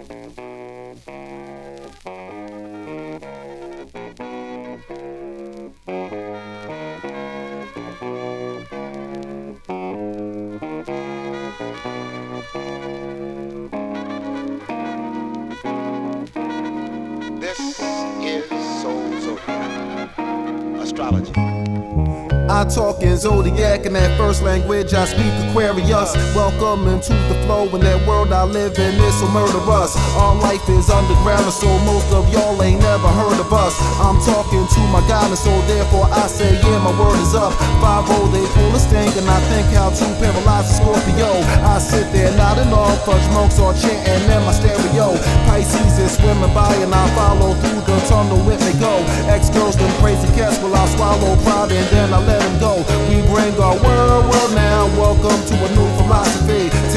This is Soul Zodiac Astrology. I talk in zodiac, in that first language I speak Aquarius. Welcome into the flow, in that world I live in, this will murder us. Our life is underground, and so most of y'all ain't never heard of us. I'm talking to my God, and so therefore I say, yeah, my word is up. 5-0, they pull a sting, and I think how to paralyze a Scorpio. I sit there nodding off, fudge monks are chanting in my stereo. Pisces is swimming by, and I follow through the tunnel with me go. Ex-girls, them crazy cats, will I swallow pride, and then I let them go. We bring our world now. Welcome to a new philosophy.